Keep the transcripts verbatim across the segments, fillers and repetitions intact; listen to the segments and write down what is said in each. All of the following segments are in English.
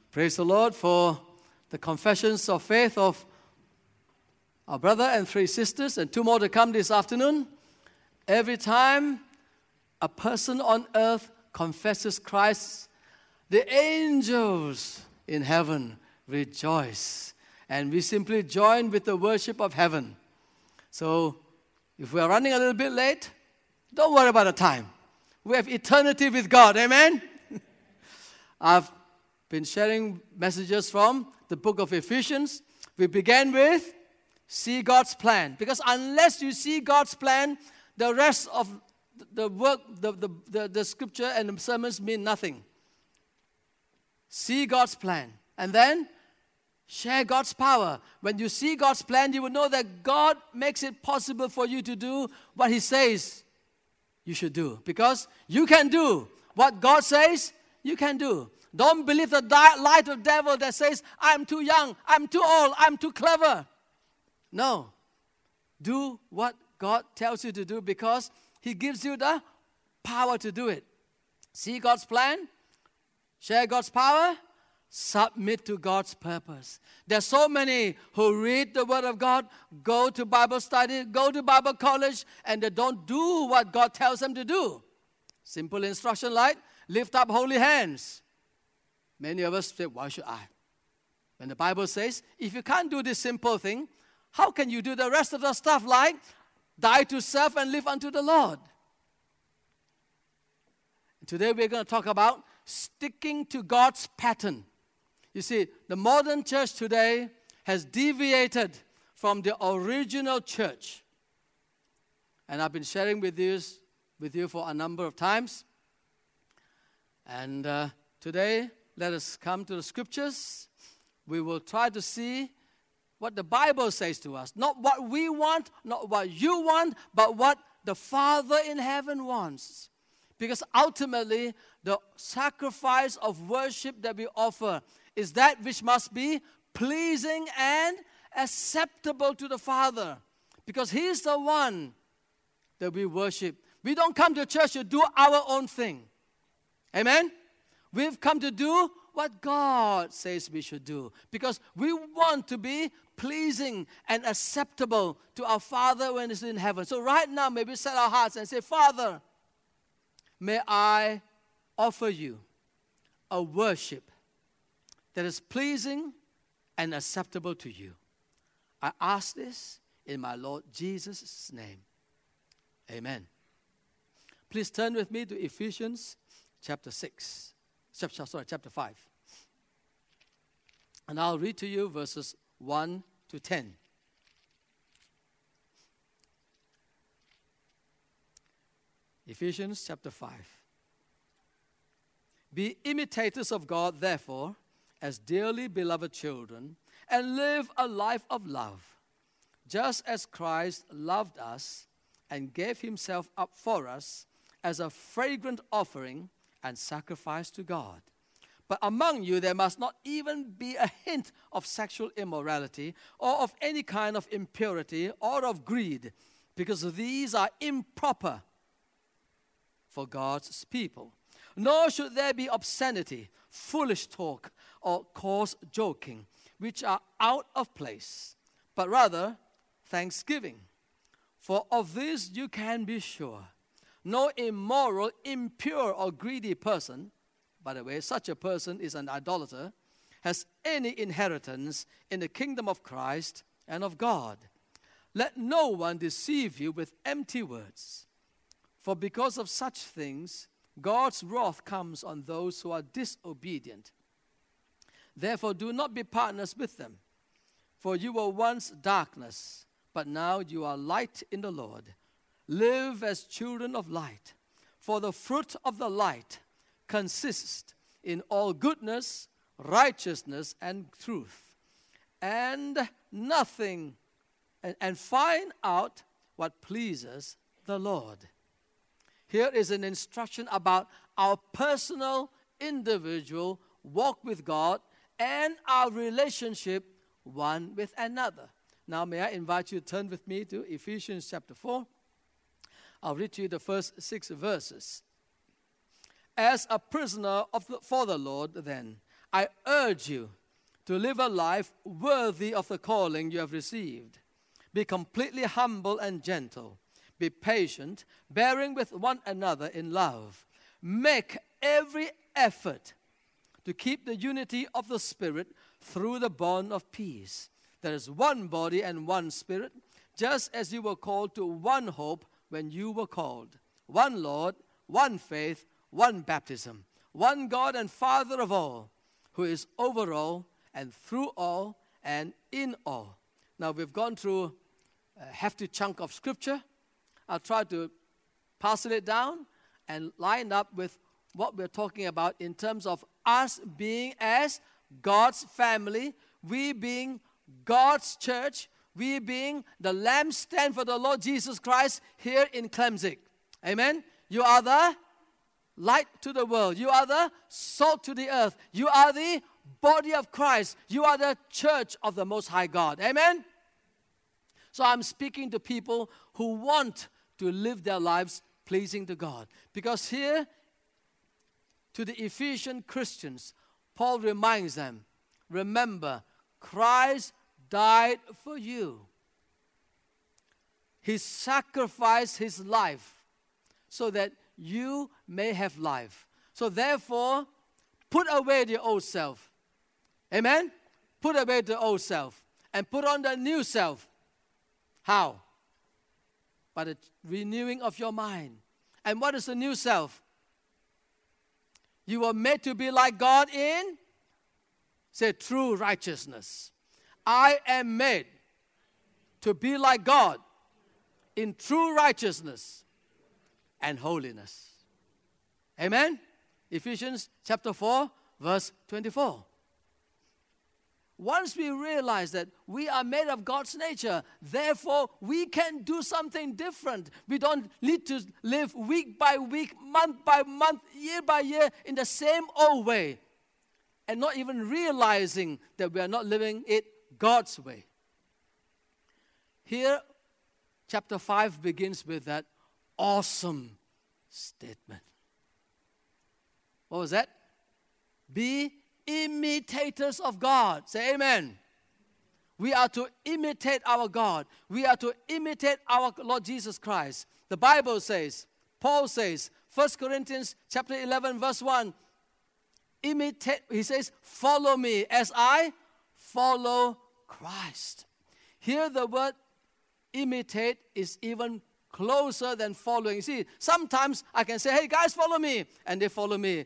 Praise the Lord for the confessions of faith of our brother and three sisters, and two more to come this afternoon. Every time a person on earth confesses Christ, the angels in heaven rejoice. And we simply join with the worship of heaven. So if we are running a little bit late, don't worry about the time. We have eternity with God. Amen? I've been sharing messages from the book of Ephesians. We began with see God's plan. Because unless you see God's plan, the rest of the work, the, the, the, the scripture and the sermons mean nothing. See God's plan. And then share God's power. When you see God's plan, you will know that God makes it possible for you to do what He says you should do. Because you can do what God says you can do. Don't believe the lie of the devil that says, I'm too young, I'm too old, I'm too clever. No. Do what God tells you to do because He gives you the power to do it. See God's plan, share God's power, submit to God's purpose. There's so many who read the Word of God, go to Bible study, go to Bible college, and they don't do what God tells them to do. Simple instruction like, lift up holy hands. Many of us say, why should I? When the Bible says, if you can't do this simple thing, how can you do the rest of the stuff like die to self and live unto the Lord? Today we're going to talk about sticking to God's pattern. You see, the modern church today has deviated from the original church. And I've been sharing with you, with you for a number of times. And uh, today, let us come to the scriptures. We will try to see what the Bible says to us. Not what we want, not what you want, but what the Father in heaven wants. Because ultimately, the sacrifice of worship that we offer is that which must be pleasing and acceptable to the Father. Because He is the one that we worship. We don't come to church to do our own thing. Amen? We've come to do what God says we should do. Because we want to be pleasing and acceptable to our Father when He's in heaven. So right now, may we set our hearts and say, Father, may I offer you a worship that is pleasing and acceptable to you. I ask this in my Lord Jesus' name. Amen. Please turn with me to Ephesians chapter six. Chapter, sorry, chapter five. And I'll read to you verses one to ten. Ephesians chapter five. Be imitators of God, therefore, as dearly beloved children, and live a life of love, just as Christ loved us and gave Himself up for us as a fragrant offering and sacrifice to God. But among you there must not even be a hint of sexual immorality or of any kind of impurity or of greed, because these are improper for God's people. Nor should there be obscenity, foolish talk, or coarse joking, which are out of place, but rather thanksgiving. For of this you can be sure. No immoral, impure, or greedy person, by the way, such a person is an idolater, has any inheritance in the kingdom of Christ and of God. Let no one deceive you with empty words. For because of such things, God's wrath comes on those who are disobedient. Therefore, do not be partners with them. For you were once darkness, but now you are light in the Lord. Live as children of light. For the fruit of the light consists in all goodness, righteousness, and truth. And nothing, and, and find out what pleases the Lord. Here is an instruction about our personal, individual walk with God and our relationship one with another. Now, may I invite you to turn with me to Ephesians chapter four. I'll read to you the first six verses. As a prisoner of the, for the Lord, then, I urge you to live a life worthy of the calling you have received. Be completely humble and gentle. Be patient, bearing with one another in love. Make every effort to keep the unity of the Spirit through the bond of peace. There is one body and one Spirit, just as you were called to one hope when you were called. One Lord, one faith, one baptism, one God and Father of all, who is over all and through all and in all. Now we've gone through a hefty chunk of Scripture. I'll try to parcel it down and line up with what we're talking about in terms of us being as God's family, we being God's church, we being the lampstand for the Lord Jesus Christ here in Clemzik. Amen? You are the light to the world. You are the salt to the earth. You are the body of Christ. You are the church of the Most High God. Amen? So I'm speaking to people who want to live their lives pleasing to God. Because here, to the Ephesian Christians, Paul reminds them, remember, Christ died for you. He sacrificed his life so that you may have life. So therefore, put away the old self. Amen? Put away the old self and put on the new self. How? By the renewing of your mind. And what is the new self? You were made to be like God in, say, true righteousness. I am made to be like God in true righteousness and holiness. Amen? Ephesians chapter four, verse twenty-four. Once we realize that we are made of God's nature, therefore we can do something different. We don't need to live week by week, month by month, year by year in the same old way and not even realizing that we are not living it God's way. Here, chapter five begins with that awesome statement. What was that? Be imitators of God. Say amen. We are to imitate our God. We are to imitate our Lord Jesus Christ. The Bible says, Paul says, First Corinthians chapter eleven, verse one, imitate, he says, follow me as I follow Christ. Here the word imitate is even closer than following. You see, sometimes I can say, hey guys, follow me, and they follow me.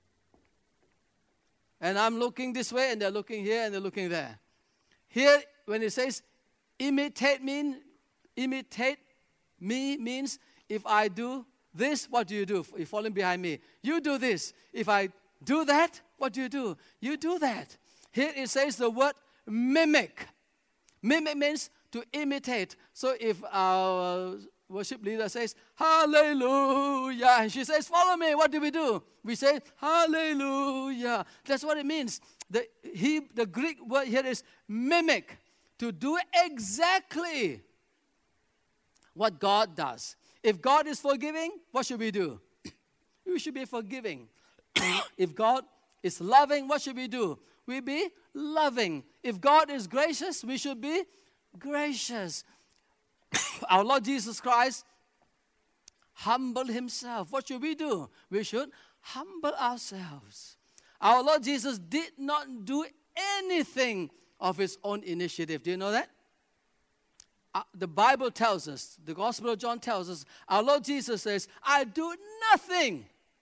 And I'm looking this way, and they're looking here, and they're looking there. Here, when it says imitate me, imitate me means if I do this, what do you do? You're following behind me. You do this. If I do that, what do you do? You do that. Here it says the word mimic. Mimic means to imitate. So if our worship leader says, hallelujah, and she says, follow me, what do we do? We say, hallelujah. That's what it means. The, he, the Greek word here is mimic, to do exactly what God does. If God is forgiving, what should we do? We should be forgiving. If God is loving, what should we do? We be loving. If God is gracious, we should be gracious. Our Lord Jesus Christ humbled himself. What should we do? We should humble ourselves. Our Lord Jesus did not do anything of his own initiative. Do you know that? Uh, the Bible tells us, the Gospel of John tells us, our Lord Jesus says, I do nothing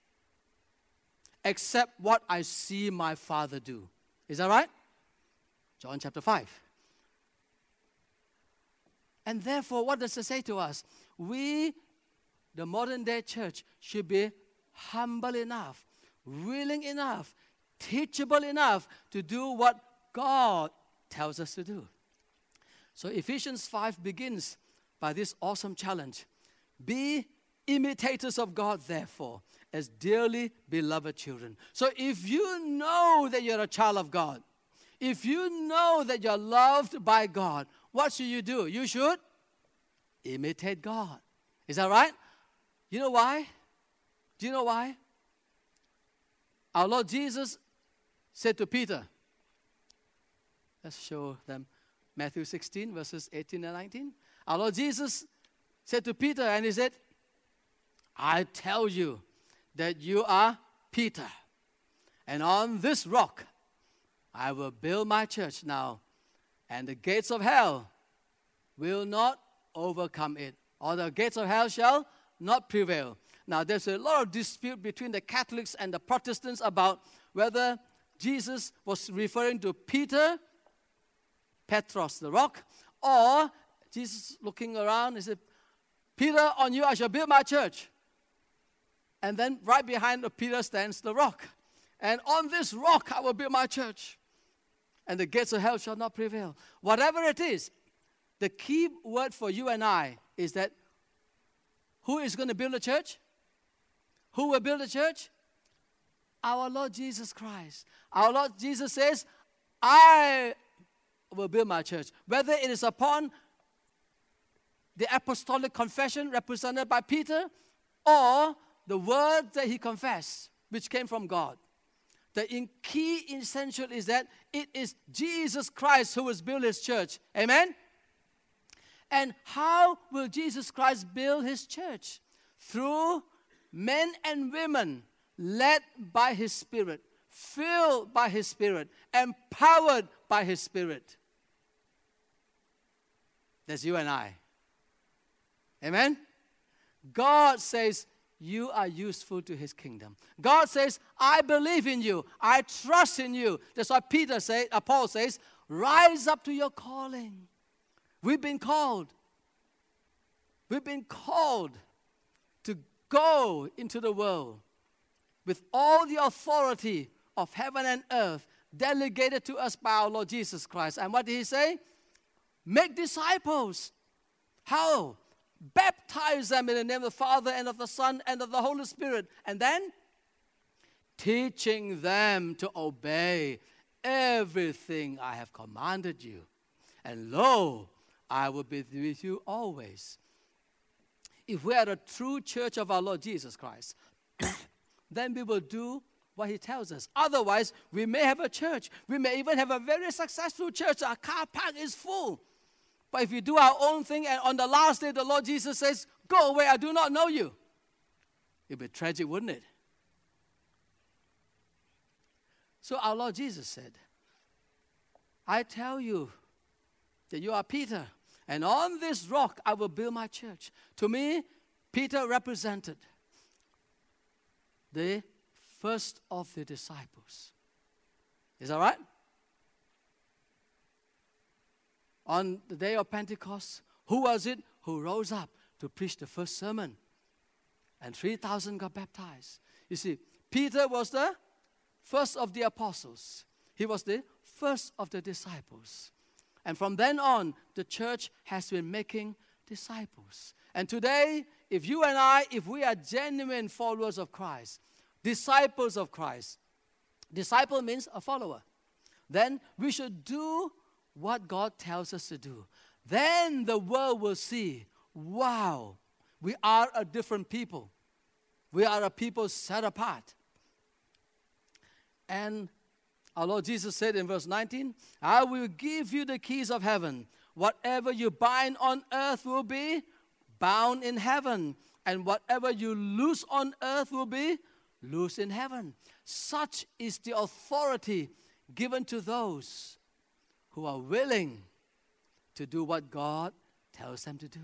except what I see my Father do. Is that right? John chapter five. And therefore, what does it say to us? We, the modern day church, should be humble enough, willing enough, teachable enough to do what God tells us to do. So Ephesians five begins by this awesome challenge. Be imitators of God, therefore, as dearly beloved children. So if you know that you're a child of God, if you know that you're loved by God, what should you do? You should imitate God. Is that right? You know why? Do you know why? Our Lord Jesus said to Peter, let's show them Matthew sixteen, verses eighteen and nineteen. Our Lord Jesus said to Peter, and he said, I tell you that you are Peter, and on this rock I will build my church now, and the gates of hell will not overcome it, or the gates of hell shall not prevail. Now, there's a lot of dispute between the Catholics and the Protestants about whether Jesus was referring to Peter, Petros, the rock, or Jesus looking around, he said, Peter, on you I shall build my church. And then right behind Peter stands the rock. And on this rock I will build my church, and the gates of hell shall not prevail. Whatever it is, the key word for you and I is that who is going to build a church? Who will build a church? Our Lord Jesus Christ. Our Lord Jesus says, I will build my church. Whether it is upon the apostolic confession represented by Peter or the word that he confessed, which came from God. The in key essential is that it is Jesus Christ who will build his church. Amen? And how will Jesus Christ build his church? Through men and women led by his Spirit, filled by his Spirit, empowered by his Spirit. That's you and I. Amen? God says, you are useful to his kingdom. God says, I believe in you. I trust in you. That's why Peter says, uh, Paul says, rise up to your calling. We've been called. We've been called to go into the world with all the authority of heaven and earth delegated to us by our Lord Jesus Christ. And what did he say? Make disciples. How? Baptize them in the name of the Father and of the Son and of the Holy Spirit. And then teaching them to obey everything I have commanded you. And lo, I will be with you always. If we are a true church of our Lord Jesus Christ, then we will do what he tells us. Otherwise, we may have a church. We may even have a very successful church. Our car park is full. But if we do our own thing and on the last day the Lord Jesus says, go away, I do not know you. It would be tragic, wouldn't it? So our Lord Jesus said, I tell you that you are Peter, and on this rock I will build my church. To me, Peter represented the first of the disciples. Is that right? On the day of Pentecost, who was it who rose up to preach the first sermon? And three thousand got baptized. You see, Peter was the first of the apostles. He was the first of the disciples. And from then on, the church has been making disciples. And today, if you and I, if we are genuine followers of Christ, disciples of Christ, disciple means a follower, then we should do what God tells us to do. Then the world will see, wow, we are a different people. We are a people set apart. And our Lord Jesus said in verse nineteen, I will give you the keys of heaven. Whatever you bind on earth will be bound in heaven, and whatever you loose on earth will be loose in heaven. Such is the authority given to those who are willing to do what God tells them to do.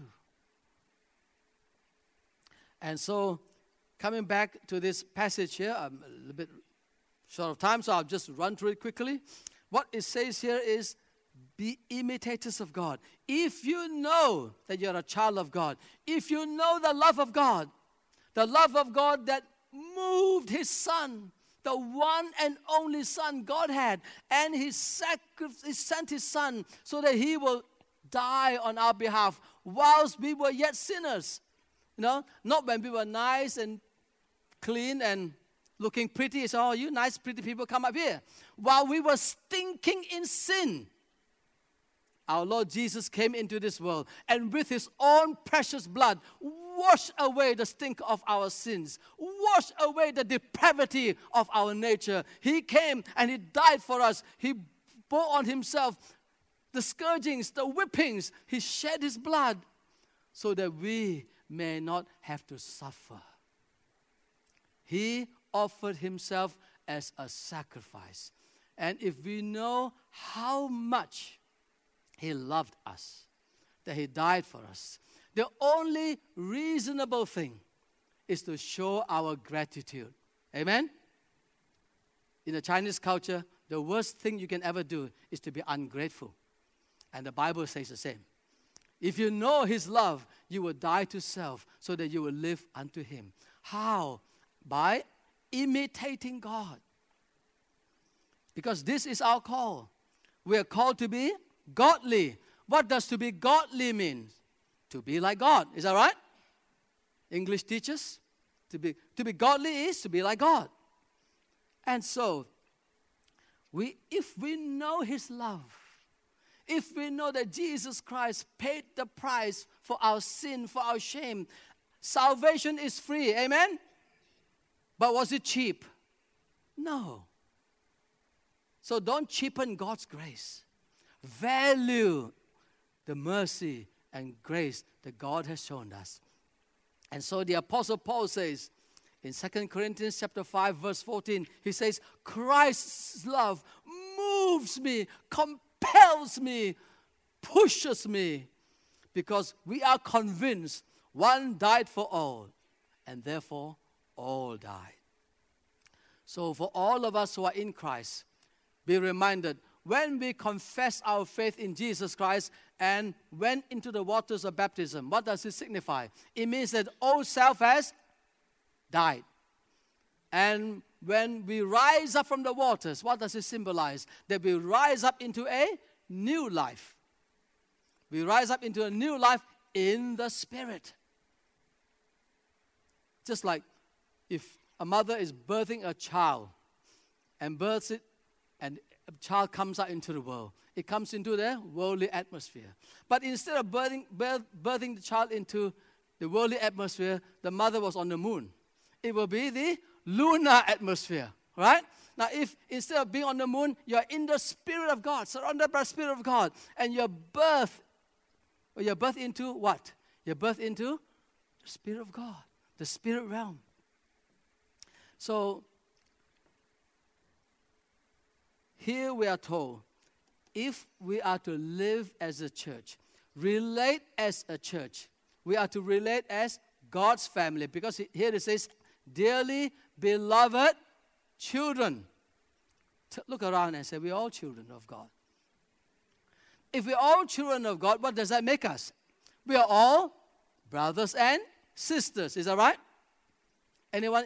And so, coming back to this passage here, I'm a little bit short of time, so I'll just run through it quickly. What it says here is, be imitators of God. If you know that you're a child of God, if you know the love of God, the love of God that moved his Son, the one and only Son God had, and he, sacri- he sent his Son so that he will die on our behalf whilst we were yet sinners. You know, not when we were nice and clean and looking pretty. It's all you nice, pretty people, come up here. While we were stinking in sin, our Lord Jesus came into this world, and with his own precious blood wash away the stink of our sins, wash away the depravity of our nature. He came and He died for us. He bore on Himself the scourgings, the whippings. He shed His blood so that we may not have to suffer. He offered Himself as a sacrifice. And if we know how much He loved us, that He died for us, the only reasonable thing is to show our gratitude. Amen? In the Chinese culture, the worst thing you can ever do is to be ungrateful. And the Bible says the same. If you know His love, you will die to self so that you will live unto Him. How? By imitating God. Because this is our call. We are called to be godly. What does to be godly mean? To be like God. Is that right? English teachers? To be, to be godly is to be like God. And so, we, if we know His love, if we know that Jesus Christ paid the price for our sin, for our shame, salvation is free. Amen? But was it cheap? No. So don't cheapen God's grace. Value the mercy and grace that God has shown us. And so the Apostle Paul says in Second Corinthians chapter five, verse fourteen, he says, Christ's love moves me, compels me, pushes me, because we are convinced one died for all, and therefore all died. So for all of us who are in Christ, be reminded, when we confess our faith in Jesus Christ and went into the waters of baptism, what does it signify? It means that old self has died. And when we rise up from the waters, what does it symbolize? That we rise up into a new life. We rise up into a new life in the Spirit. Just like if a mother is birthing a child and births it, and a child comes out into the world. It comes into the worldly atmosphere. But instead of birthing, birth, birthing the child into the worldly atmosphere, the mother was on the moon. It will be the lunar atmosphere, right? Now, if instead of being on the moon, you're in the Spirit of God, surrounded by the Spirit of God, and you're birthed, or you're birthed into what? You're birthed into the Spirit of God, the Spirit realm. So, here we are told, if we are to live as a church, relate as a church, we are to relate as God's family. Because here it says, dearly beloved children. Look around and say, we're all children of God. If we're all children of God, what does that make us? We are all brothers and sisters. Is that right? Anyone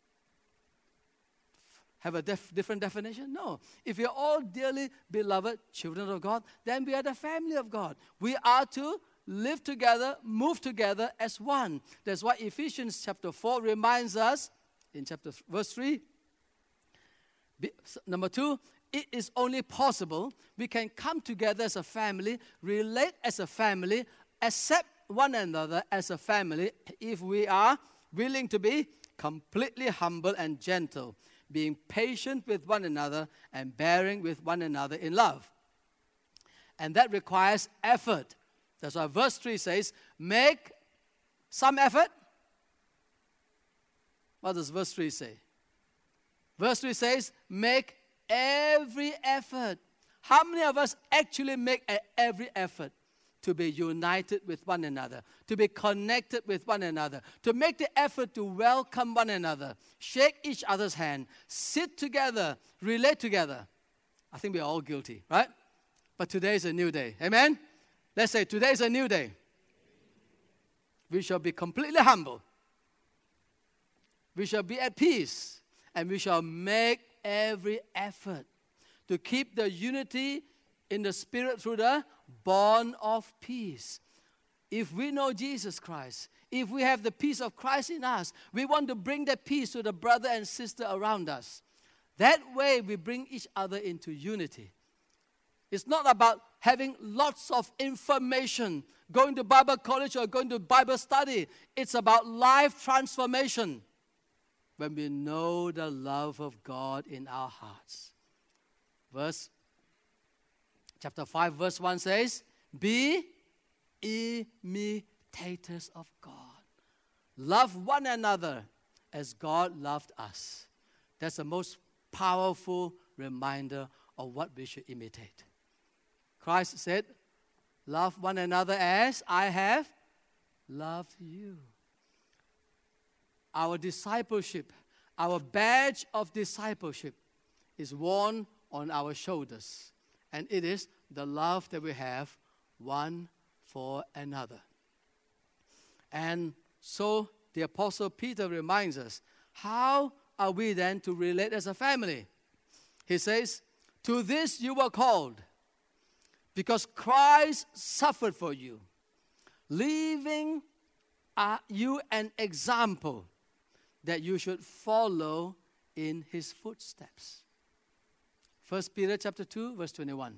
have a def- different definition? No. If we are all dearly beloved children of God, then we are the family of God. We are to live together, move together as one. That's why Ephesians chapter four reminds us, in chapter th- verse three, be, number two, it is only possible we can come together as a family, relate as a family, accept one another as a family if we are willing to be completely humble and gentle, being patient with one another and bearing with one another in love. And that requires effort. That's why verse three says, make some effort. What does verse three say? Verse three says, make every effort. How many of us actually make a, every effort to be united with one another, to be connected with one another, to make the effort to welcome one another, shake each other's hand, sit together, relate together? I think we're all guilty, right? But today is a new day. Amen? Let's say today is a new day. We shall be completely humble. We shall be at peace. And we shall make every effort to keep the unity in the Spirit through the bond of peace. If we know Jesus Christ, if we have the peace of Christ in us, we want to bring that peace to the brother and sister around us. That way we bring each other into unity. It's not about having lots of information, going to Bible college or going to Bible study. It's about life transformation when we know the love of God in our hearts. Verse, chapter five, verse one says, be imitators of God. Love one another as God loved us. That's the most powerful reminder of what we should imitate. Christ said, love one another as I have loved you. Our discipleship, our badge of discipleship is worn on our shoulders. And it is the love that we have one for another. And so the Apostle Peter reminds us, how are we then to relate as a family? He says, to this you were called, because Christ suffered for you, leaving uh, you an example that you should follow in his footsteps. First Peter chapter two, verse twenty-one.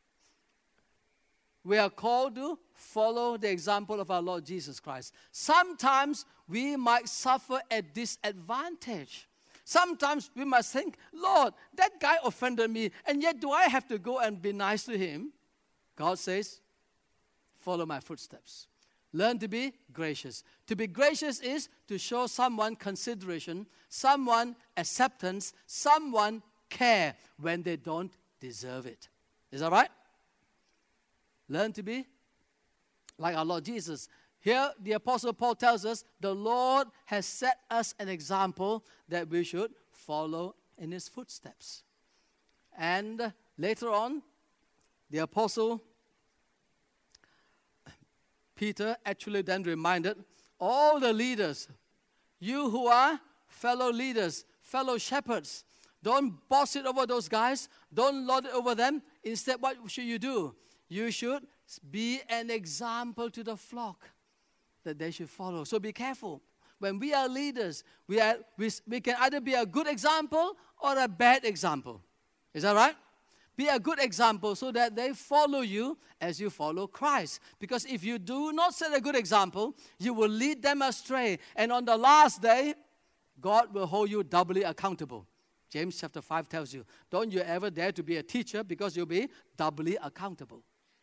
We are called to follow the example of our Lord Jesus Christ. Sometimes we might suffer a disadvantage. Sometimes we must think, Lord, that guy offended me, and yet do I have to go and be nice to him? God says, follow my footsteps. Learn to be gracious. To be gracious is to show someone consideration, someone acceptance, someone care when they don't deserve it. Is that right? Learn to be like our Lord Jesus. Here, the Apostle Paul tells us the Lord has set us an example that we should follow in his footsteps. And later on, the Apostle Peter actually then reminded all the leaders, you who are fellow leaders, fellow shepherds, don't boss it over those guys. Don't lord it over them. Instead, what should you do? You should be an example to the flock that they should follow. So be careful. When we are leaders, we, are, we, we can either be a good example or a bad example. Is that right? Be a good example so that they follow you as you follow Christ. Because if you do not set a good example, you will lead them astray. And on the last day, God will hold you doubly accountable. James chapter five tells you, don't you ever dare to be a teacher because you'll be doubly accountable.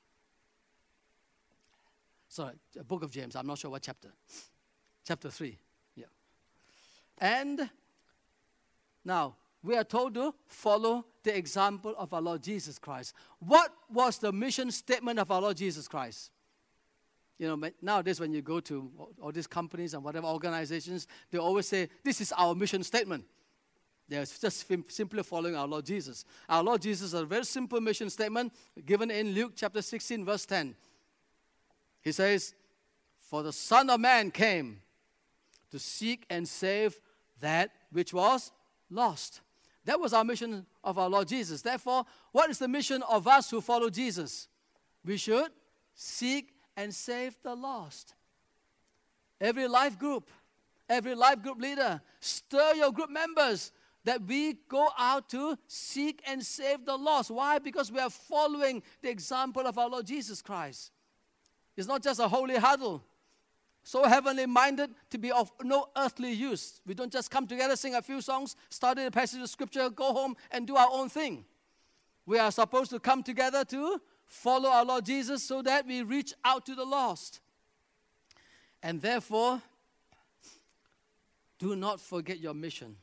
Sorry, the book of James, I'm not sure what chapter. Chapter three, yeah. And now, we are told to follow the example of our Lord Jesus Christ. What was the mission statement of our Lord Jesus Christ? You know, nowadays when you go to all these companies and whatever organizations, they always say, this is our mission statement. They're just simply following our Lord Jesus. Our Lord Jesus has a very simple mission statement given in Luke chapter sixteen, verse ten. He says, for the Son of Man came to seek and save that which was lost. That was our mission of our Lord Jesus. Therefore, what is the mission of us who follow Jesus? We should seek and save the lost. Every life group, every life group leader, stir your group members that we go out to seek and save the lost. Why? Because we are following the example of our Lord Jesus Christ. It's not just a holy huddle, so heavenly minded to be of no earthly use. We don't just come together, sing a few songs, study a passage of scripture, go home and do our own thing. We are supposed to come together to follow our Lord Jesus so that we reach out to the lost. And therefore, do not forget your mission.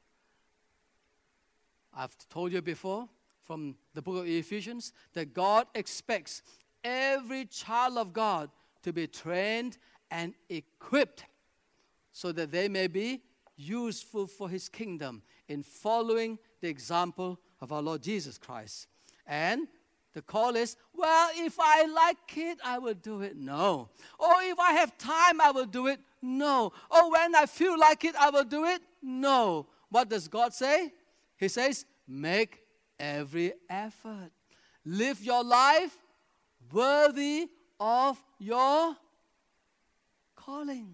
I've told you before from the book of Ephesians that God expects every child of God to be trained and equipped so that they may be useful for his kingdom in following the example of our Lord Jesus Christ. And the call is, well, if I like it, I will do it. No. Or if I have time, I will do it. No. Or when I feel like it, I will do it. No. What does God say? He says, make every effort. Live your life worthy of your calling.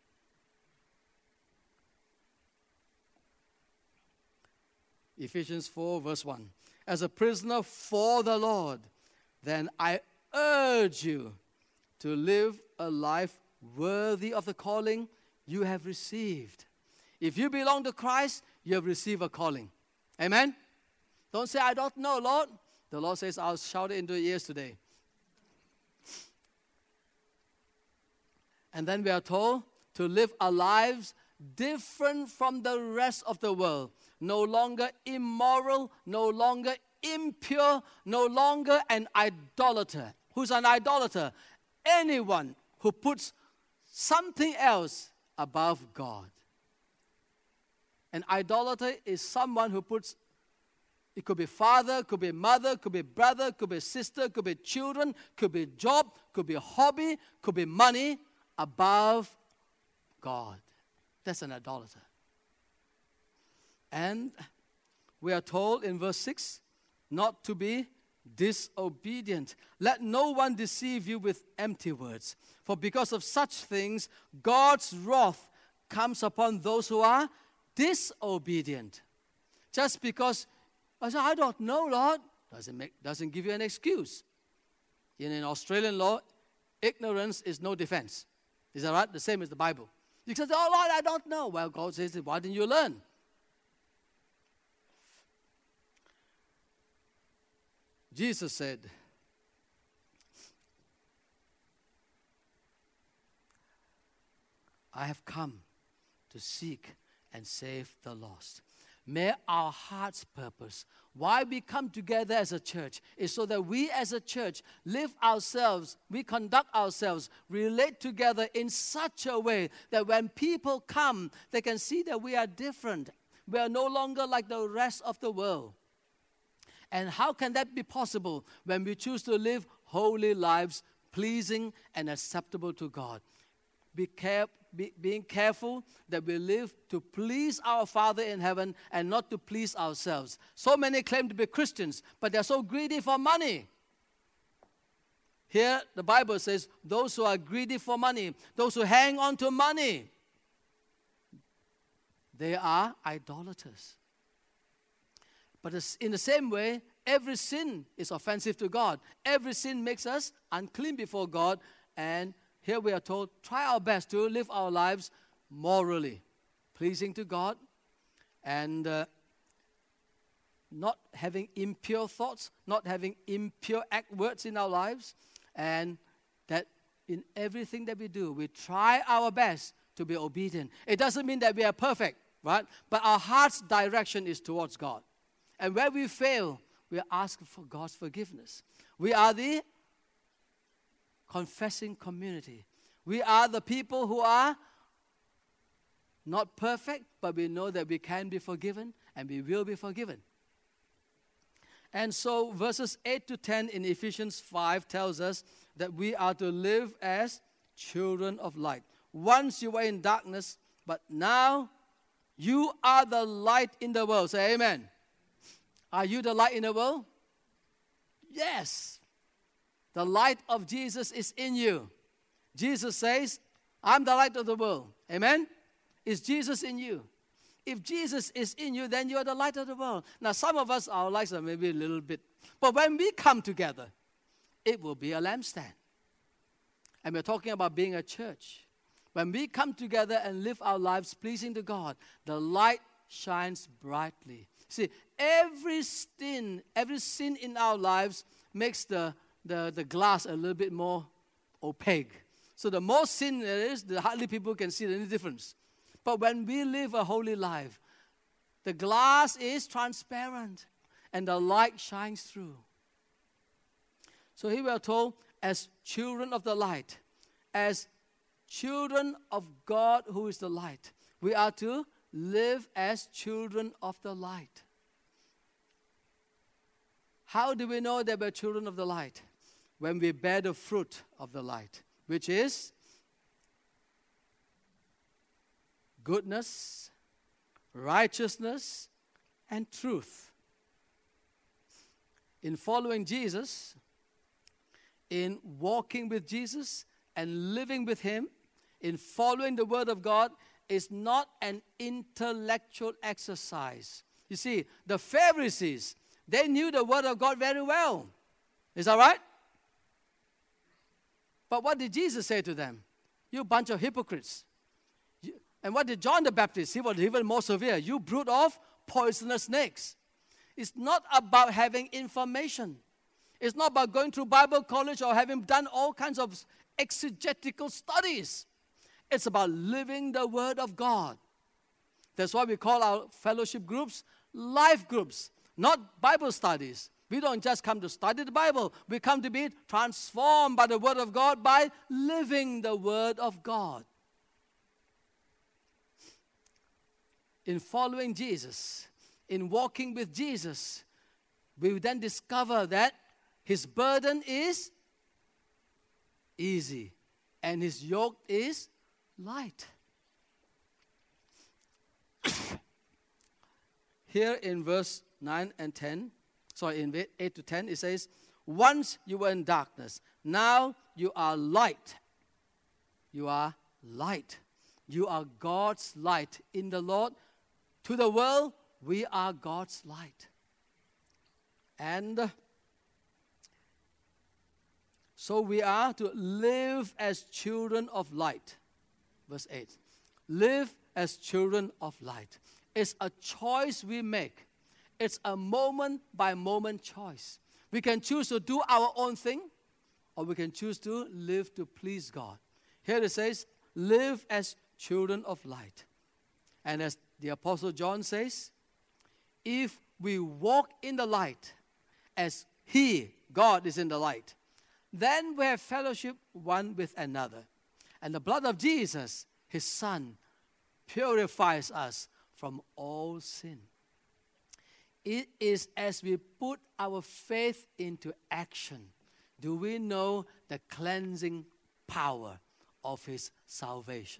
Ephesians four, verse one. As a prisoner for the Lord, then I urge you to live a life worthy of the calling you have received. If you belong to Christ, you have received a calling. Amen? Don't say, I don't know, Lord. The Lord says, I'll shout it into your ears today. And then we are told to live our lives different from the rest of the world. No longer immoral, no longer impure, no longer an idolater. Who's an idolater? Anyone who puts something else above God. An idolater is someone who puts, it could be father, could be mother, could be brother, could be sister, could be children, could be job, could be hobby, could be money above God. That's an idolater. And we are told in verse six not to be disobedient. Let no one deceive you with empty words. For because of such things, God's wrath comes upon those who are disobedient. Just because I say, I don't know, Lord, doesn't make doesn't give you an excuse. In an Australian law, ignorance is no defense. Is that right? The same as the Bible. You can say, oh Lord, I don't know. Well, God says, why didn't you learn? Jesus said, I have come to seek and save the lost. May our heart's purpose, why we come together as a church, is so that we as a church live ourselves, we conduct ourselves, relate together in such a way that when people come, they can see that we are different. We are no longer like the rest of the world. And how can that be possible when we choose to live holy lives, pleasing and acceptable to God? Be care, be, being careful that we live to please our Father in heaven and not to please ourselves. So many claim to be Christians, but they're so greedy for money. Here, the Bible says, those who are greedy for money, those who hang on to money, they are idolaters. But in the same way, every sin is offensive to God. Every sin makes us unclean before God. And here we are told, try our best to live our lives morally, pleasing to God, and uh, not having impure thoughts, not having impure act words in our lives, and that in everything that we do, we try our best to be obedient. It doesn't mean that we are perfect, right? But our heart's direction is towards God. And where we fail, we ask for God's forgiveness. We are the confessing community. We are the people who are not perfect, but we know that we can be forgiven and we will be forgiven. And so verses eight to ten in Ephesians five tells us that we are to live as children of light. Once you were in darkness, but now you are the light in the world. Say amen. Are you the light in the world? Yes. The light of Jesus is in you. Jesus says, I'm the light of the world. Amen? Is Jesus in you? If Jesus is in you, then you are the light of the world. Now, some of us, our lights are maybe a little bit. But when we come together, it will be a lampstand. And we're talking about being a church. When we come together and live our lives pleasing to God, the light shines brightly. See, every sin, every sin in our lives makes the, the, the glass a little bit more opaque. So the more sin there is, the hardly people can see any difference. But when we live a holy life, the glass is transparent and the light shines through. So here we are told, as children of the light, as children of God who is the light, we are to live as children of the light. How do we know that we're children of the light? When we bear the fruit of the light, which is goodness, righteousness, and truth. In following Jesus, in walking with Jesus and living with Him, in following the Word of God, is not an intellectual exercise. You see, the Pharisees, they knew the Word of God very well. Is that right? But what did Jesus say to them? You bunch of hypocrites. You, and what did John the Baptist? He was even more severe. You brood of poisonous snakes. It's not about having information. It's not about going through Bible college or having done all kinds of exegetical studies. It's about living the Word of God. That's why we call our fellowship groups life groups, not Bible studies. We don't just come to study the Bible. We come to be transformed by the Word of God by living the Word of God. In following Jesus, in walking with Jesus, we then discover that His burden is easy and His yoke is light. Here in verse nine and ten, sorry, in eight to ten, it says, once you were in darkness, now you are light. You are light. You are God's light in the Lord. To the world, we are God's light. And so we are to live as children of light. Verse eight. Live as children of light. It's a choice we make. It's a moment-by-moment choice. We can choose to do our own thing, or we can choose to live to please God. Here it says, live as children of light. And as the Apostle John says, if we walk in the light as He, God, is in the light, then we have fellowship one with another. And the blood of Jesus, His Son, purifies us from all sin. It is as we put our faith into action, do we know the cleansing power of His salvation.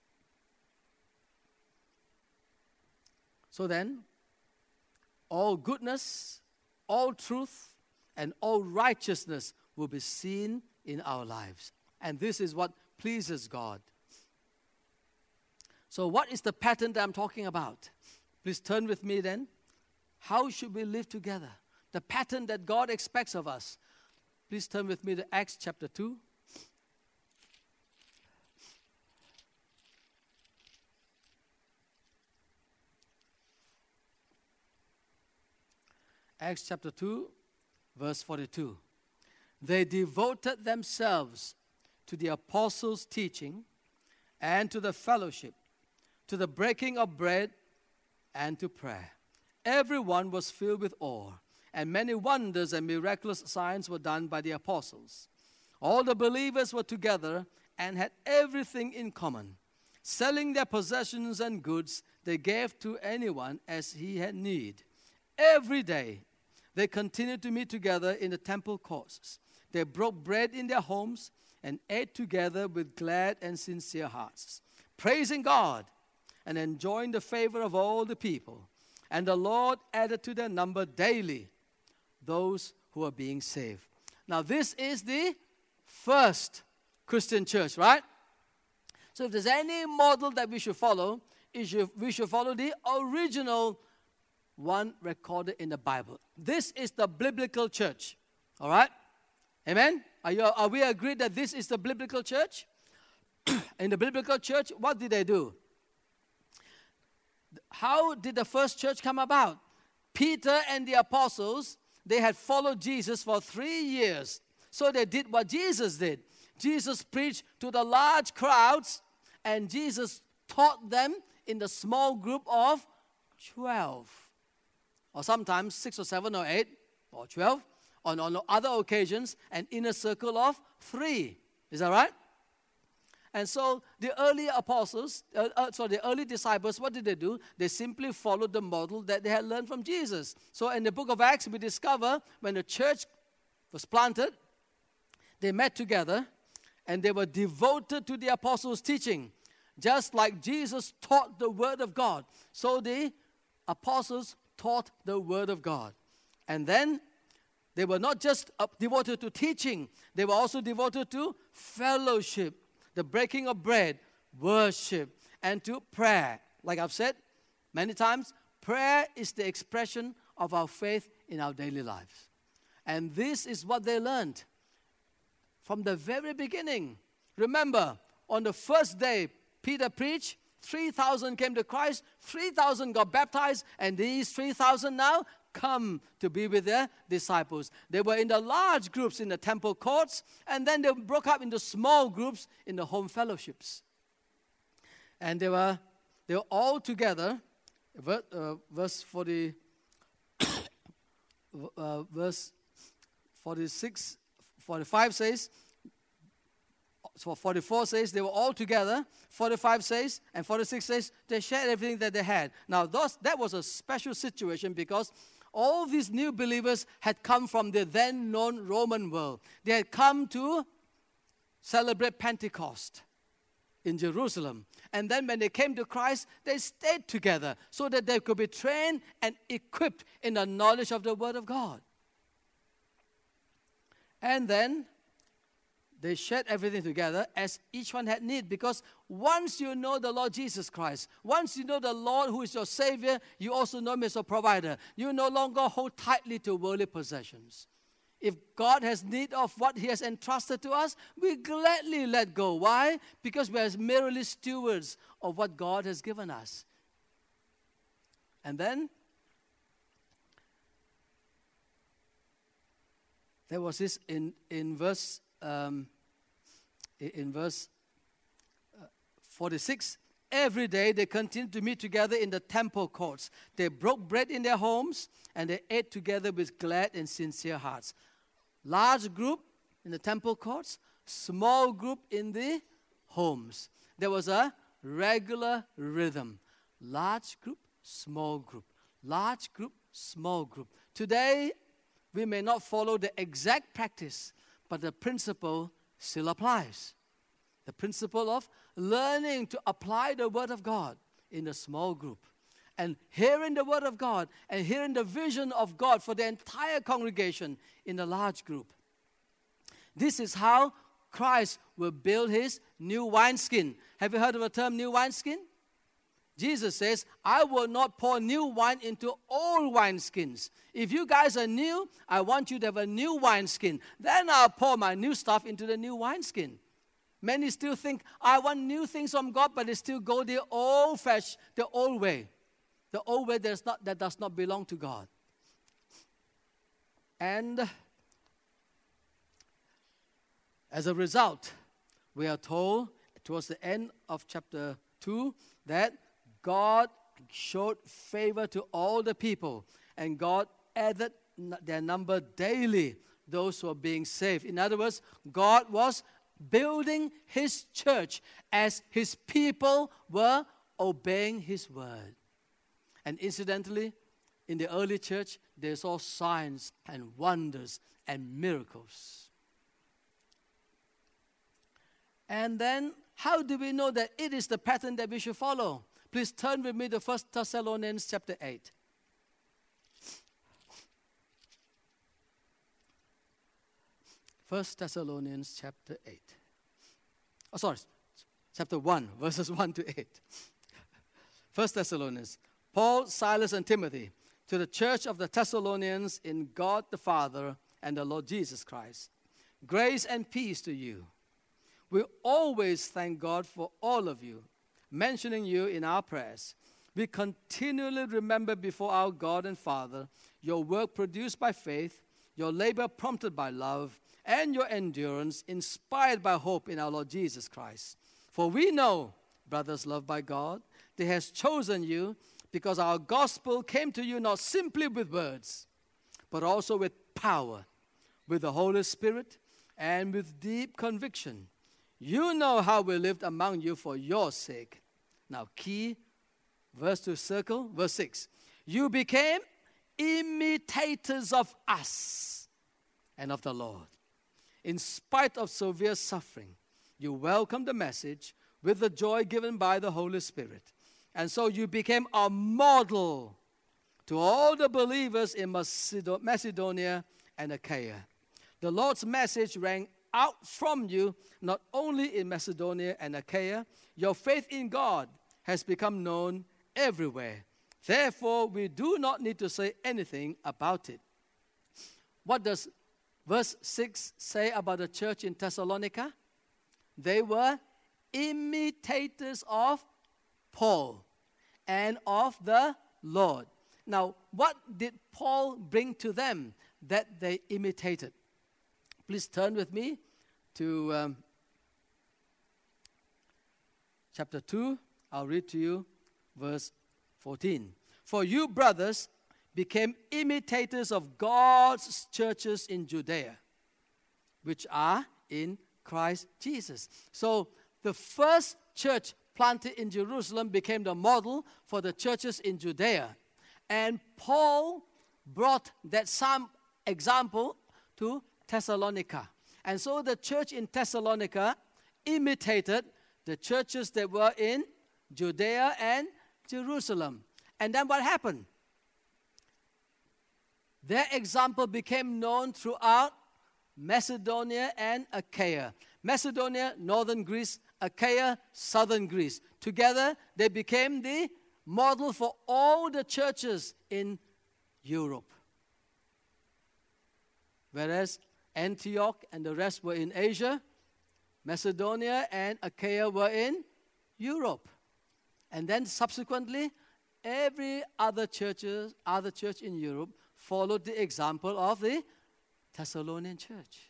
So then, all goodness, all truth, and all righteousness will be seen in our lives. And this is what pleases God. So what is the pattern that I'm talking about? Please turn with me then. How should we live together? The pattern that God expects of us. Please turn with me to Acts chapter two. Acts chapter two, verse forty-two. They devoted themselves to the apostles' teaching and to the fellowship, to the breaking of bread and to prayer. Everyone was filled with awe, and many wonders and miraculous signs were done by the apostles. All the believers were together and had everything in common. Selling their possessions and goods, they gave to anyone as he had need. Every day, they continued to meet together in the temple courts. They broke bread in their homes and ate together with glad and sincere hearts, praising God and enjoying the favor of all the people. And the Lord added to their number daily those who are being saved. Now, this is the first Christian church, right? So if there's any model that we should follow, it should, we should follow the original one recorded in the Bible. This is the biblical church, all right? Amen? Are, you, are we agreed that this is the biblical church? In the biblical church, what did they do? How did the first church come about? Peter and the apostles, they had followed Jesus for three years. So they did what Jesus did. Jesus preached to the large crowds, and Jesus taught them in the small group of twelve. Or sometimes six or seven or eight or twelve. On, on other occasions, an inner circle of three. Is that right? And so the early apostles, uh, uh, so the early disciples, what did they do? They simply followed the model that they had learned from Jesus. So in the book of Acts, we discover when the church was planted, they met together and they were devoted to the apostles' teaching. Just like Jesus taught the word of God, so the apostles taught the word of God. And then they were not just uh, devoted to teaching, they were also devoted to fellowship, the breaking of bread, worship, and to prayer. Like I've said many times, prayer is the expression of our faith in our daily lives. And this is what they learned from the very beginning. Remember, on the first day Peter preached, three thousand came to Christ, three thousand got baptized, and these three thousand now come to be with their disciples. They were in the large groups in the temple courts, and then they broke up into small groups in the home fellowships. And they were, they were all together. Verse, uh, verse forty, uh, verse forty-six, forty-five says, so forty-four says they were all together. forty-five says, and forty-six says they shared everything that they had. Now, those, that was a special situation because all these new believers had come from the then known Roman world. They had come to celebrate Pentecost in Jerusalem. And then when they came to Christ, they stayed together so that they could be trained and equipped in the knowledge of the Word of God. And then they shared everything together as each one had need, because once you know the Lord Jesus Christ, once you know the Lord who is your Savior, you also know Him as your provider. You no longer hold tightly to worldly possessions. If God has need of what He has entrusted to us, we gladly let go. Why? Because we are merely stewards of what God has given us. And then there was this in, in verse um, in verse uh, forty-six. Every day they continued to meet together in the temple courts. They broke bread in their homes and they ate together with glad and sincere hearts. Large group in the temple courts, small group in the homes. There was a regular rhythm. Large group, small group. Large group, small group. Today, we may not follow the exact practice, but the principle still applies. The principle of learning to apply the Word of God in a small group. And hearing the Word of God and hearing the vision of God for the entire congregation in a large group. This is how Christ will build His new wineskin. Have you heard of the term new wineskin? Jesus says, I will not pour new wine into old wineskins. If you guys are new, I want you to have a new wineskin. Then I'll pour my new stuff into the new wineskin. Many still think, I want new things from God, but they still go the old fashioned, the old way. The old way that, not, that does not belong to God. And as a result, we are told towards the end of chapter two that God showed favor to all the people, and God added their number daily, those who are being saved. In other words, God was building His church as His people were obeying His word. And incidentally, in the early church, they saw signs and wonders and miracles. And then, how do we know that it is the pattern that we should follow? Please turn with me to First Thessalonians chapter eight. First Thessalonians chapter eight. Oh, sorry, chapter one, verses one to eight. First Thessalonians. Paul, Silas, and Timothy, to the church of the Thessalonians in God the Father and the Lord Jesus Christ. Grace and peace to you. We always thank God for all of you, mentioning you in our prayers. We continually remember before our God and Father your work produced by faith, your labor prompted by love, and your endurance inspired by hope in our Lord Jesus Christ. For we know, brothers loved by God, that He has chosen you because our gospel came to you not simply with words, but also with power, with the Holy Spirit, and with deep conviction. You know how we lived among you for your sake. Now, key verse to circle, verse six. You became imitators of us and of the Lord. In spite of severe suffering, you welcomed the message with the joy given by the Holy Spirit. And so you became a model to all the believers in Macedonia and Achaia. The Lord's message rang out from you, not only in Macedonia and Achaia. Your faith in God has become known everywhere. Therefore, we do not need to say anything about it. What does verse six say about the church in Thessalonica? They were imitators of Paul and of the Lord. Now, what did Paul bring to them that they imitated? Please turn with me to um, chapter two. I'll read to you verse fourteen. For you, brothers, became imitators of God's churches in Judea, which are in Christ Jesus. So the first church planted in Jerusalem became the model for the churches in Judea. And Paul brought that same example to Thessalonica. And so the church in Thessalonica imitated the churches that were in Judea and Jerusalem. And then what happened? Their example became known throughout Macedonia and Achaia. Macedonia, northern Greece; Achaia, southern Greece. Together, they became the model for all the churches in Europe. Whereas Antioch and the rest were in Asia, Macedonia and Achaia were in Europe. And then subsequently, every other churches, other church in Europe followed the example of the Thessalonian church.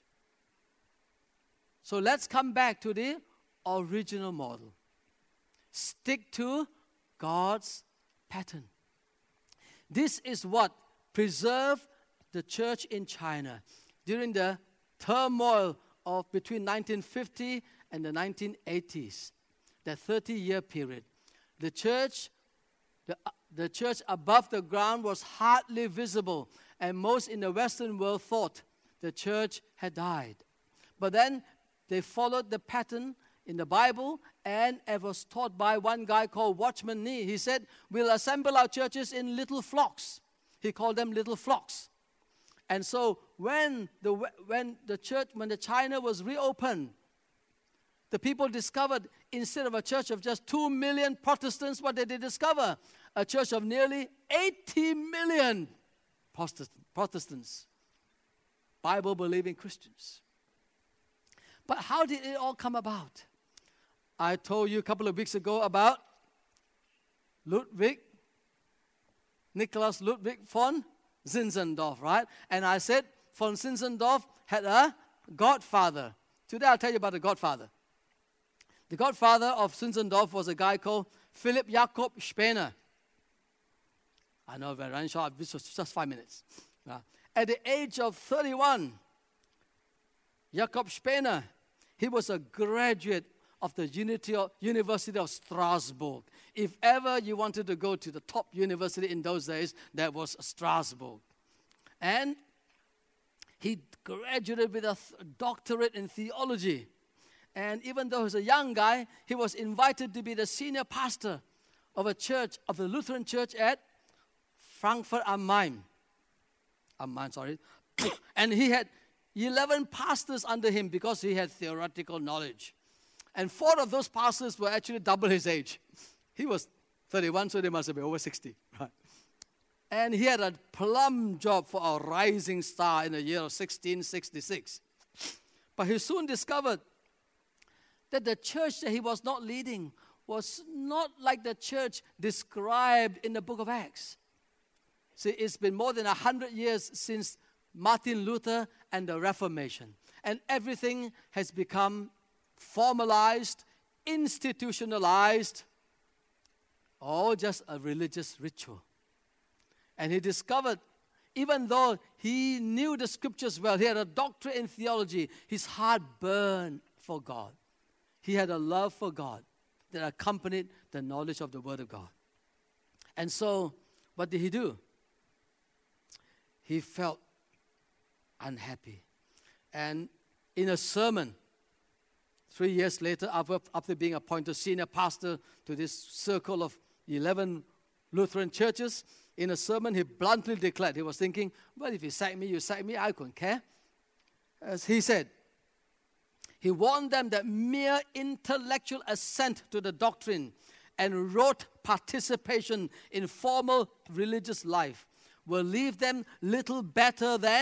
So let's come back to the original model. Stick to God's pattern. This is what preserved the church in China during the turmoil of between nineteen fifty and the nineteen eighties, that thirty-year period. The church, the, the church above the ground was hardly visible, and most in the Western world thought the church had died. But then they followed the pattern in the Bible, and it was taught by one guy called Watchman Nee. He said, we'll assemble our churches in little flocks. He called them little flocks. And so when the when the church, when the China was reopened, the people discovered, instead of a church of just two million Protestants, what did they discover? A church of nearly eighty million Protestants, Bible-believing Christians. But how did it all come about? I told you a couple of weeks ago about Ludwig, Nicholas Ludwig von Zinzendorf, right? And I said von Zinzendorf had a godfather. Today I'll tell you about the godfather. The godfather of Zinzendorf was a guy called Philipp Jakob Spener. I know we're running short. This was just five minutes. Uh, at the age of thirty-one, Jakob Spener, he was a graduate of the University of Strasbourg. If ever you wanted to go to the top university in those days, that was Strasbourg. And he graduated with a th- doctorate in theology. And even though he was a young guy, he was invited to be the senior pastor of a church, of the Lutheran church at Frankfurt am Main. Am Main, sorry. And he had eleven pastors under him because he had theoretical knowledge. And four of those pastors were actually double his age. He was thirty-one, so they must have been over sixty. Right? And he had a plum job for a rising star in the year of sixteen sixty-six. But he soon discovered that the church that he was not leading was not like the church described in the book of Acts. See, it's been more than one hundred years since Martin Luther and the Reformation. And everything has become formalized, institutionalized, all just a religious ritual. And he discovered, even though he knew the scriptures well, he had a doctorate in theology, his heart burned for God. He had a love for God that accompanied the knowledge of the Word of God. And so, what did he do? He felt unhappy. And in a sermon, three years later, after, after being appointed senior pastor to this circle of eleven Lutheran churches, in a sermon he bluntly declared, he was thinking, well, if you sack me, you sack me, I couldn't care. As he said, he warned them that mere intellectual assent to the doctrine and rote participation in formal religious life will leave them little better than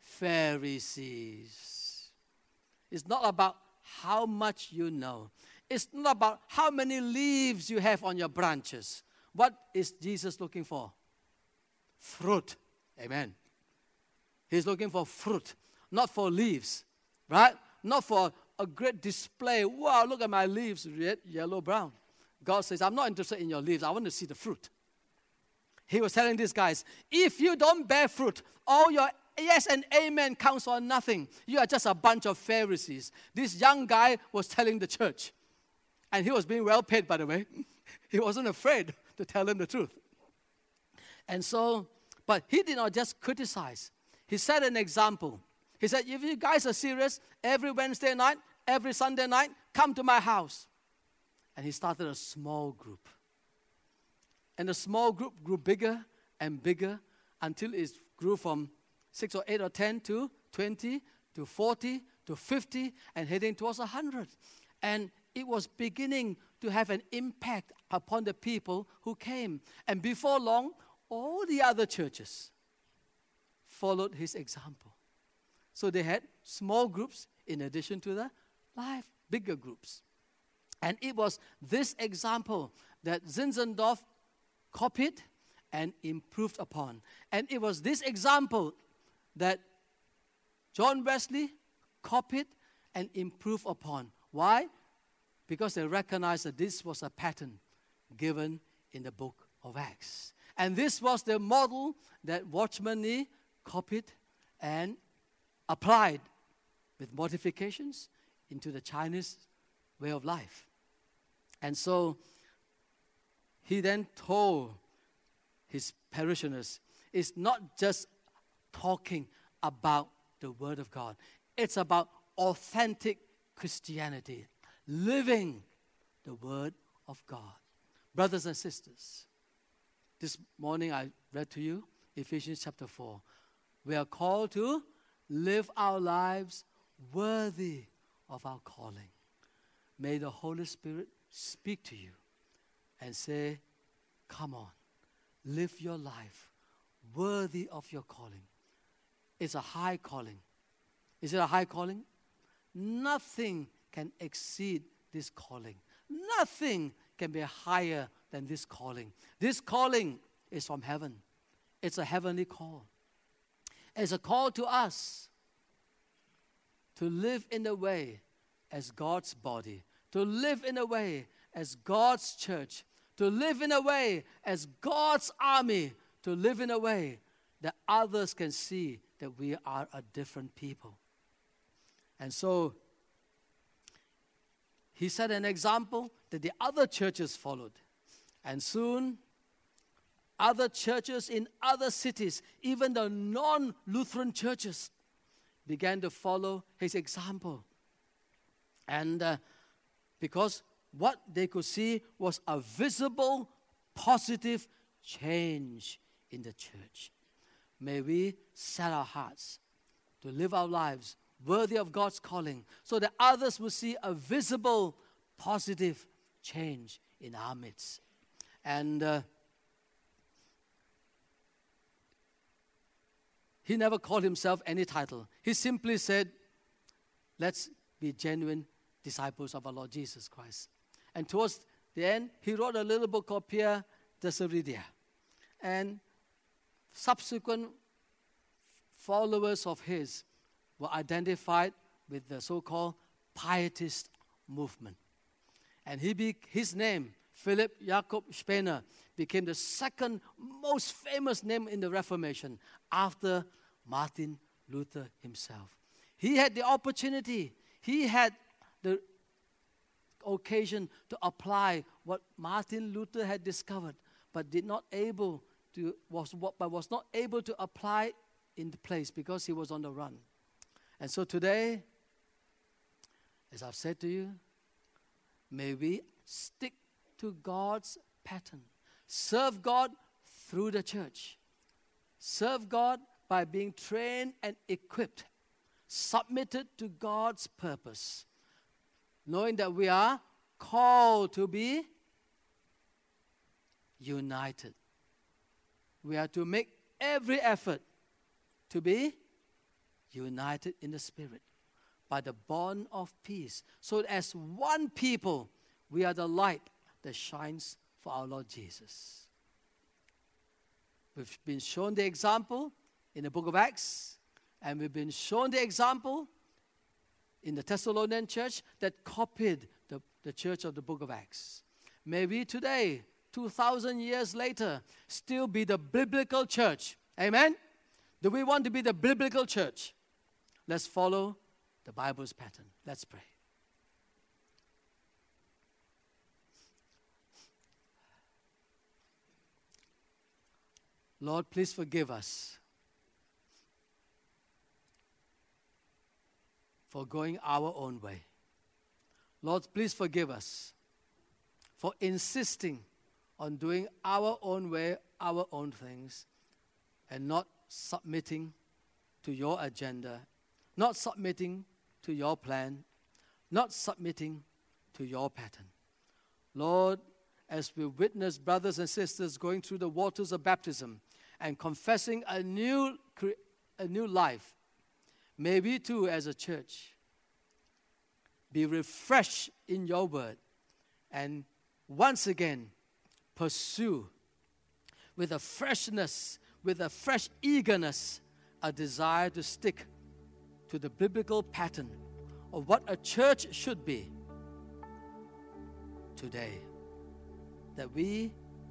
Pharisees. It's not about how much you know. It's not about how many leaves you have on your branches. What is Jesus looking for? Fruit. Amen. He's looking for fruit, not for leaves, right? Not for a great display. Wow, look at my leaves, red, yellow, brown. God says, I'm not interested in your leaves. I want to see the fruit. He was telling these guys, if you don't bear fruit, all your yes and amen counts for nothing. You are just a bunch of Pharisees. This young guy was telling the church. And he was being well paid, by the way. He wasn't afraid to tell them the truth. And so, but he did not just criticize. He set an example. He said, if you guys are serious, every Wednesday night, every Sunday night, come to my house. And he started a small group. And the small group grew bigger and bigger until it grew from six or eight or ten to twenty to forty to fifty and heading towards one hundred. And it was beginning to have an impact upon the people who came. And before long, all the other churches followed his example. So they had small groups in addition to the live, bigger groups. And it was this example that Zinzendorf copied and improved upon. And it was this example that John Wesley copied and improved upon. Why? Because they recognized that this was a pattern given in the book of Acts. And this was the model that Watchman Nee copied and applied with modifications into the Chinese way of life. And so he then told his parishioners, it's not just talking about the Word of God. It's about authentic Christianity, living the Word of God. Brothers and sisters, this morning I read to you Ephesians chapter four. We are called to live our lives worthy of our calling. May the Holy Spirit speak to you and say, come on, live your life worthy of your calling. It's a high calling. Is it a high calling? Nothing can exceed this calling. Nothing can be higher than this calling. This calling is from heaven. It's a heavenly call. It's a call to us to live in a way as God's body, to live in a way as God's church, to live in a way as God's army, to live in a way that others can see that we are a different people. And so, he set an example that the other churches followed. And soon, other churches in other cities, even the non-Lutheran churches, began to follow his example. And uh, because what they could see was a visible, positive change in the church. May we set our hearts to live our lives worthy of God's calling, so that others will see a visible, positive change in our midst. And uh, he never called himself any title. He simply said, let's be genuine disciples of our Lord Jesus Christ. And towards the end, he wrote a little book called Pia Deseridia. And subsequent followers of his were identified with the so-called Pietist movement. And he be, his name, Philip Jakob Spener, became the second most famous name in the Reformation after Martin Luther himself. He had the opportunity, he had the occasion to apply what Martin Luther had discovered, but did not able to was but was not able to apply in the place because he was on the run. And so today, as I've said to you, may we stick to God's pattern. Serve God through the church. Serve God by being trained and equipped, submitted to God's purpose, knowing that we are called to be united. We are to make every effort to be united in the Spirit by the bond of peace. So as one people, we are the light that shines for our Lord Jesus. We've been shown the example in the book of Acts, and we've been shown the example in the Thessalonian church that copied the, the church of the book of Acts. May we today, two thousand years later, still be the biblical church. Amen? Do we want to be the biblical church? Let's follow the Bible's pattern. Let's pray. Lord, please forgive us for going our own way. Lord, please forgive us for insisting on doing our own way, our own things, and not submitting to your agenda, not submitting to your plan, not submitting to your pattern. Lord, as we witness brothers and sisters going through the waters of baptism and confessing a new, a new life, may we too as a church be refreshed in your word and once again pursue with a freshness, with a fresh eagerness, a desire to stick to the biblical pattern of what a church should be today. That we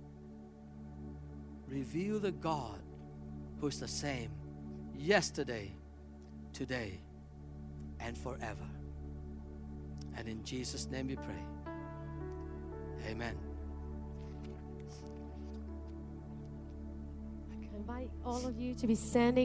reveal the God who is the same yesterday, today, and forever. And in Jesus' name we pray. Amen. I invite all of you to be standing.